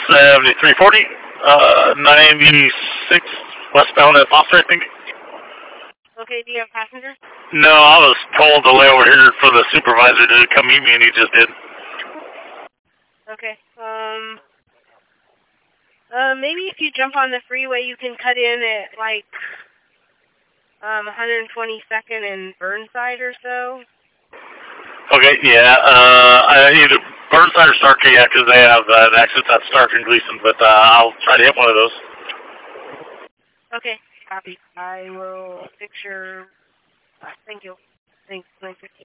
7340, 96 westbound at Foster, I think. Okay, do you have passengers? No, I was told to lay over here for the supervisor to come meet me, and he just did. Okay, maybe if you jump on the freeway, you can cut in at, like, 122nd and Burnside or so. Okay, yeah, either Burnside or Stark, yeah, because they have an exit at Stark and Gleason, but I'll try to hit one of those. Okay, copy. I will fix your... thank you. Thanks.